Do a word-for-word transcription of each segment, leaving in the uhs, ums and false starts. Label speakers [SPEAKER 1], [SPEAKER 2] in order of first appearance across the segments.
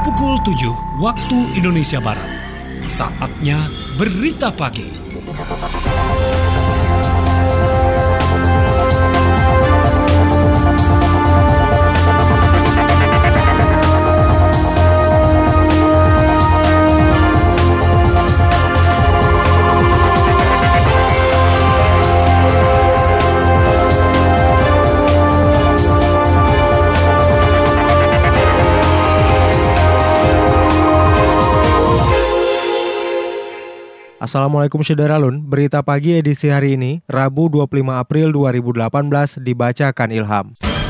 [SPEAKER 1] Pukul tujuh waktu Indonesia Barat. Saatnya Berita Pagi.
[SPEAKER 2] Assalamualaikum Syederalun, berita pagi edisi hari ini, Rabu dua puluh lima April dua ribu delapan belas, dibacakan Ilham.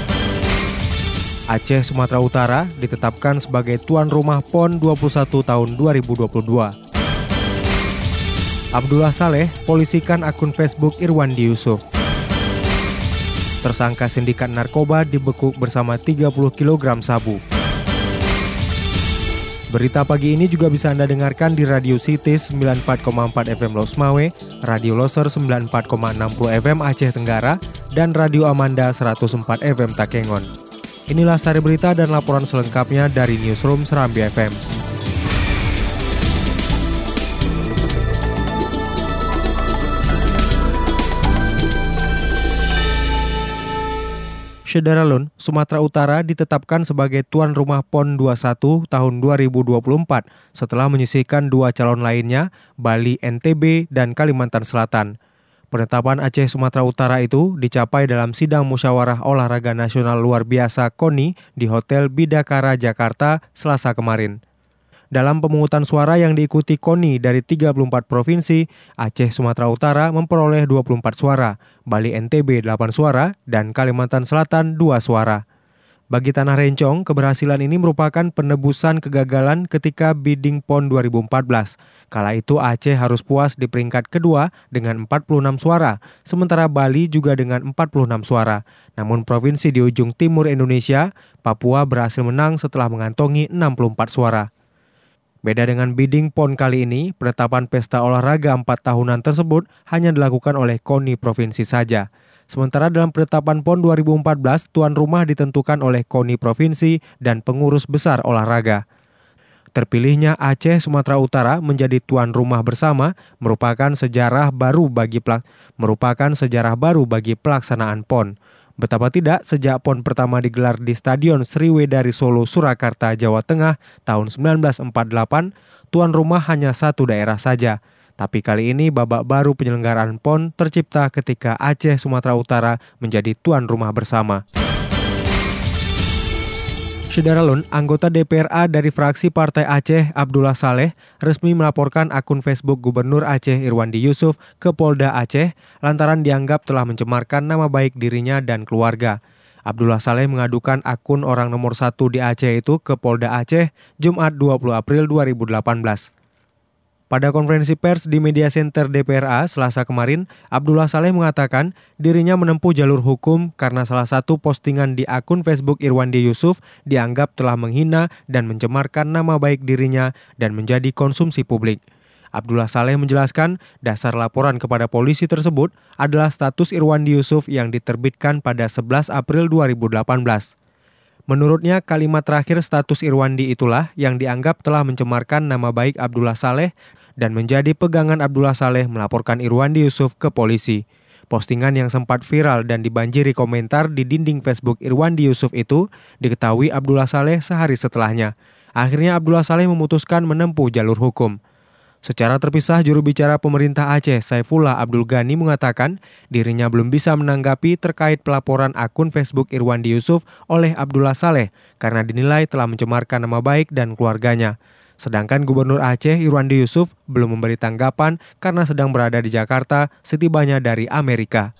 [SPEAKER 2] Aceh Sumatera Utara ditetapkan sebagai tuan rumah P O N dua puluh satu tahun dua ribu dua puluh dua. Abdullah Saleh polisikan akun Facebook Irwandi Yusuf. Tersangka sindikat narkoba dibekuk bersama tiga puluh kilogram sabu. Berita pagi ini juga bisa Anda dengarkan di Radio City sembilan puluh empat koma empat F M Losmawe, Radio Loser sembilan puluh empat koma enam F M Aceh Tenggara, dan Radio Amanda seratus empat F M Takengon. Inilah sari berita dan laporan selengkapnya dari Newsroom Serambi F M. Syederalun, Sumatera Utara ditetapkan sebagai tuan rumah P O N dua puluh satu tahun dua ribu dua puluh empat setelah menyisihkan dua calon lainnya, Bali, N T B, dan Kalimantan Selatan. Penetapan Aceh Sumatera Utara itu dicapai dalam Sidang Musyawarah Olahraga Nasional Luar Biasa K O N I di Hotel Bidakara, Jakarta, Selasa kemarin. Dalam pemungutan suara yang diikuti K O N I dari tiga puluh empat provinsi, Aceh Sumatera Utara memperoleh dua puluh empat suara, Bali N T B delapan suara, dan Kalimantan Selatan dua suara. Bagi Tanah Rencong, keberhasilan ini merupakan penebusan kegagalan ketika bidding P O N dua ribu empat belas. Kala itu Aceh harus puas di peringkat kedua dengan empat puluh enam suara, sementara Bali juga dengan empat puluh enam suara. Namun provinsi di ujung timur Indonesia, Papua berhasil menang setelah mengantongi enam puluh empat suara. Beda dengan bidding P O N kali ini, penetapan pesta olahraga empat tahunan tersebut hanya dilakukan oleh K O N I provinsi saja. Sementara dalam penetapan P O N dua ribu empat belas, tuan rumah ditentukan oleh K O N I provinsi dan pengurus besar olahraga. Terpilihnya Aceh Sumatera Utara menjadi tuan rumah bersama merupakan sejarah baru bagi pelak- merupakan sejarah baru bagi pelaksanaan P O N. Betapa tidak, sejak P O N pertama digelar di Stadion Sriwedari Solo, Surakarta, Jawa Tengah tahun seribu sembilan ratus empat puluh delapan, tuan rumah hanya satu daerah saja. Tapi kali ini babak baru penyelenggaraan P O N tercipta ketika Aceh Sumatera Utara menjadi tuan rumah bersama. Syederalun, anggota D P R A dari fraksi Partai Aceh, Abdullah Saleh, resmi melaporkan akun Facebook Gubernur Aceh Irwandi Yusuf ke Polda Aceh lantaran dianggap telah mencemarkan nama baik dirinya dan keluarga. Abdullah Saleh mengadukan akun orang nomor satu di Aceh itu ke Polda Aceh Jumat dua puluh April dua ribu delapan belas. Pada konferensi pers di Media Center D P R A Selasa kemarin, Abdullah Saleh mengatakan dirinya menempuh jalur hukum karena salah satu postingan di akun Facebook Irwandi Yusuf dianggap telah menghina dan mencemarkan nama baik dirinya dan menjadi konsumsi publik. Abdullah Saleh menjelaskan dasar laporan kepada polisi tersebut adalah status Irwandi Yusuf yang diterbitkan pada sebelas April dua ribu delapan belas. Menurutnya, kalimat terakhir status Irwandi itulah yang dianggap telah mencemarkan nama baik Abdullah Saleh dan menjadi pegangan Abdullah Saleh melaporkan Irwandi Yusuf ke polisi. Postingan yang sempat viral dan dibanjiri komentar di dinding Facebook Irwandi Yusuf itu diketahui Abdullah Saleh sehari setelahnya. Akhirnya Abdullah Saleh memutuskan menempuh jalur hukum. Secara terpisah, juru bicara pemerintah Aceh, Saifullah Abdul Ghani, mengatakan dirinya belum bisa menanggapi terkait pelaporan akun Facebook Irwandi Yusuf oleh Abdullah Saleh karena dinilai telah mencemarkan nama baik dan keluarganya. Sedangkan Gubernur Aceh Irwandi Yusuf belum memberi tanggapan karena sedang berada di Jakarta setibanya dari Amerika.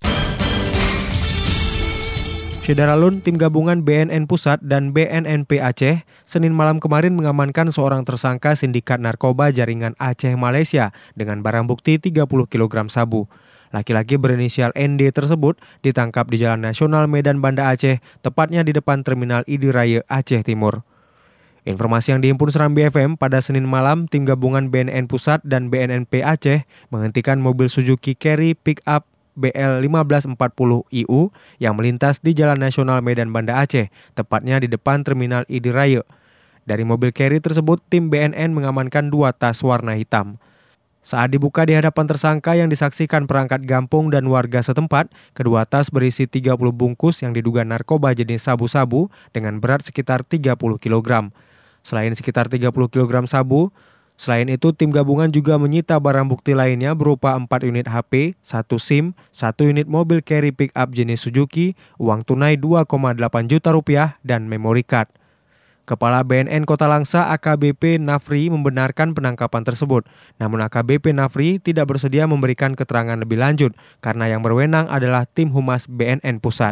[SPEAKER 2] Syederalun, tim gabungan B N N Pusat dan B N N P Aceh Senin malam kemarin mengamankan seorang tersangka sindikat narkoba jaringan Aceh Malaysia dengan barang bukti tiga puluh kilogram sabu. Laki-laki berinisial N D tersebut ditangkap di Jalan Nasional Medan Banda Aceh, tepatnya di depan Terminal Idi Raya Aceh Timur. Informasi yang dihimpun Serambi F M, pada Senin malam, tim gabungan B N N Pusat dan B N N P Aceh menghentikan mobil Suzuki Carry pick-up B L lima belas empat puluh I U yang melintas di Jalan Nasional Medan Banda Aceh, tepatnya di depan Terminal Idi Raya. Dari mobil carry tersebut, tim B N N mengamankan dua tas warna hitam. Saat dibuka di hadapan tersangka yang disaksikan perangkat Gampung dan warga setempat, kedua tas berisi tiga puluh bungkus yang diduga narkoba jenis sabu-sabu dengan berat sekitar tiga puluh kilogram. Selain sekitar tiga puluh kilogram sabu, selain itu tim gabungan juga menyita barang bukti lainnya berupa empat unit H P, satu SIM, satu unit mobil carry pick-up jenis Suzuki, uang tunai dua koma delapan juta rupiah, dan memory card. Kepala B N N Kota Langsa A K B P Nafri membenarkan penangkapan tersebut. Namun A K B P Nafri tidak bersedia memberikan keterangan lebih lanjut karena yang berwenang adalah tim Humas B N N Pusat.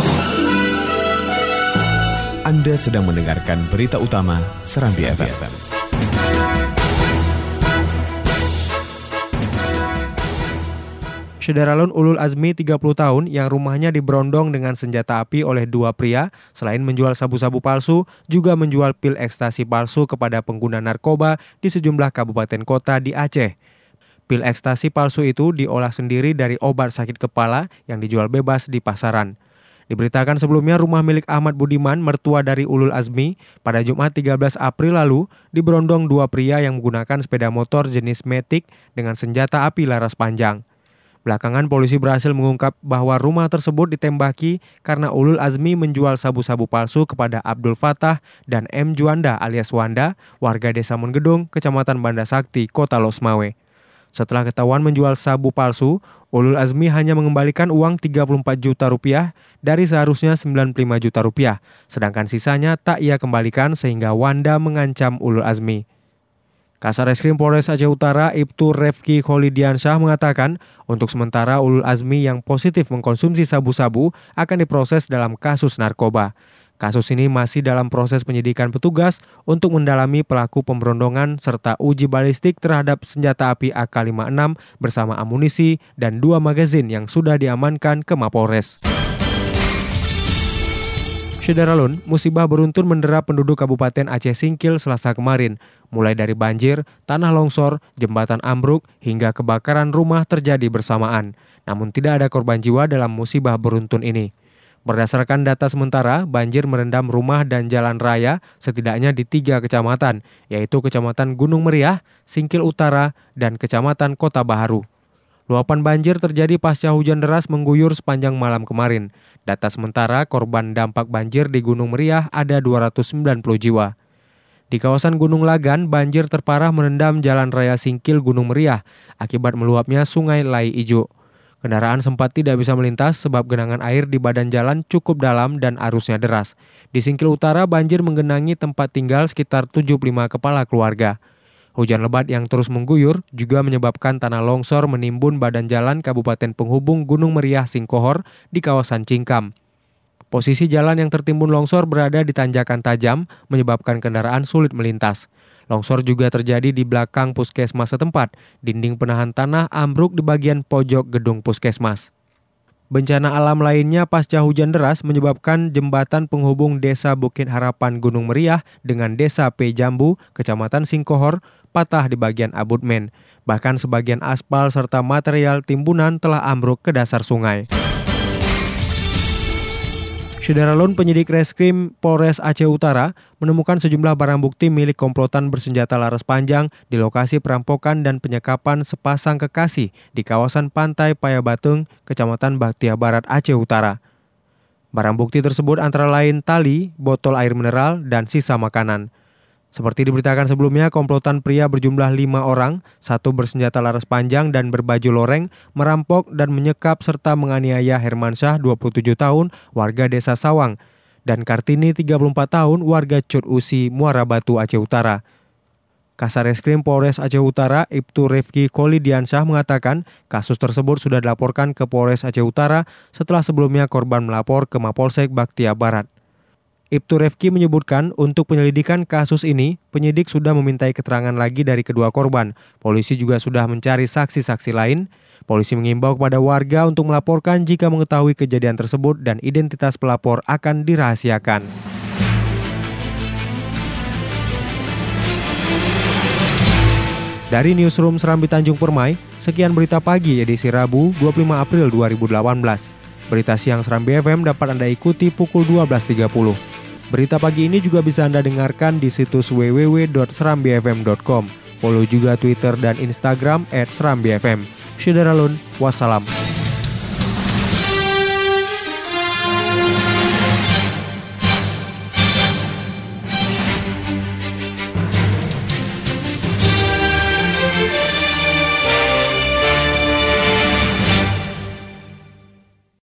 [SPEAKER 3] Anda sedang mendengarkan berita utama Serambi F M.
[SPEAKER 2] Syederalun Ulul Azmi tiga puluh tahun yang rumahnya diberondong dengan senjata api oleh dua pria, selain menjual sabu-sabu palsu, juga menjual pil ekstasi palsu kepada pengguna narkoba di sejumlah kabupaten kota di Aceh. Pil ekstasi palsu itu diolah sendiri dari obat sakit kepala yang dijual bebas di pasaran. Diberitakan sebelumnya rumah milik Ahmad Budiman, mertua dari Ulul Azmi, pada Jumat tiga belas April lalu diberondong dua pria yang menggunakan sepeda motor jenis Matic dengan senjata api laras panjang. Belakangan polisi berhasil mengungkap bahwa rumah tersebut ditembaki karena Ulul Azmi menjual sabu-sabu palsu kepada Abdul Fatah dan M. Juanda alias Wanda, warga desa Mengedung, Kecamatan Banda Sakti, Kota Losmawe. Setelah ketahuan menjual sabu palsu, Ulul Azmi hanya mengembalikan uang tiga puluh empat juta rupiah dari seharusnya sembilan puluh lima juta rupiah, sedangkan sisanya tak ia kembalikan sehingga Wanda mengancam Ulul Azmi. Kasareskrim Polres Aceh Utara Ibtu Refki Kholidiansyah mengatakan untuk sementara Ulul Azmi yang positif mengkonsumsi sabu-sabu akan diproses dalam kasus narkoba. Kasus ini masih dalam proses penyidikan petugas untuk mendalami pelaku pemberondongan serta uji balistik terhadap senjata api A K lima puluh enam bersama amunisi dan dua magazin yang sudah diamankan ke Mapolres. Syederalun, musibah beruntun mendera penduduk Kabupaten Aceh Singkil Selasa kemarin. Mulai dari banjir, tanah longsor, jembatan ambruk, hingga kebakaran rumah terjadi bersamaan. Namun tidak ada korban jiwa dalam musibah beruntun ini. Berdasarkan data sementara, banjir merendam rumah dan jalan raya setidaknya di tiga kecamatan, yaitu Kecamatan Gunung Meriah, Singkil Utara, dan Kecamatan Kota Baharu. Luapan banjir terjadi pasca hujan deras mengguyur sepanjang malam kemarin. Data sementara korban dampak banjir di Gunung Meriah ada dua ratus sembilan puluh jiwa. Di kawasan Gunung Lagan, banjir terparah merendam Jalan Raya Singkil Gunung Meriah akibat meluapnya Sungai Lai Ijo. Kendaraan sempat tidak bisa melintas sebab genangan air di badan jalan cukup dalam dan arusnya deras. Di Singkil Utara, banjir menggenangi tempat tinggal sekitar tujuh puluh lima kepala keluarga. Hujan lebat yang terus mengguyur juga menyebabkan tanah longsor menimbun badan jalan Kabupaten Penghubung Gunung Meriah Singkohor di kawasan Cingkam. Posisi jalan yang tertimbun longsor berada di tanjakan tajam, menyebabkan kendaraan sulit melintas. Longsor juga terjadi di belakang puskesmas setempat. Dinding penahan tanah ambruk di bagian pojok gedung puskesmas. Bencana alam lainnya pasca hujan deras menyebabkan jembatan penghubung Desa Bukit Harapan Gunung Meriah dengan Desa P Jambu, Kecamatan Singkohor, patah di bagian abutmen. Bahkan sebagian aspal serta material timbunan telah ambruk ke dasar sungai. Syederalun, penyidik Reskrim Polres Aceh Utara menemukan sejumlah barang bukti milik komplotan bersenjata laras panjang di lokasi perampokan dan penyekapan sepasang kekasih di kawasan Pantai Payabatung, Kecamatan Baktia Barat, Aceh Utara. Barang bukti tersebut antara lain tali, botol air mineral, dan sisa makanan. Seperti diberitakan sebelumnya, komplotan pria berjumlah lima orang, satu bersenjata laras panjang dan berbaju loreng, merampok dan menyekap serta menganiaya Hermansyah, dua puluh tujuh tahun, warga Desa Sawang, dan Kartini, tiga puluh empat tahun, warga Cut Usi, Muara Batu, Aceh Utara. Kasareskrim Polres Aceh Utara, Ibtu Refki Kholidiansyah mengatakan kasus tersebut sudah dilaporkan ke Polres Aceh Utara setelah sebelumnya korban melapor ke Mapolsek Baktia Barat. Ibtu Refki menyebutkan untuk penyelidikan kasus ini, penyidik sudah memintai keterangan lagi dari kedua korban. Polisi juga sudah mencari saksi-saksi lain. Polisi mengimbau kepada warga untuk melaporkan jika mengetahui kejadian tersebut dan identitas pelapor akan dirahasiakan. Dari Newsroom Serambi Tanjung Permai, sekian berita pagi edisi Rabu dua puluh lima April dua ribu delapan belas. Berita siang Serambi F M dapat Anda ikuti pukul dua belas tiga puluh. Berita pagi ini juga bisa Anda dengarkan di situs w w w dot serambi f m dot com. Follow juga Twitter dan Instagram at serambi f m. Syederalun, wassalam.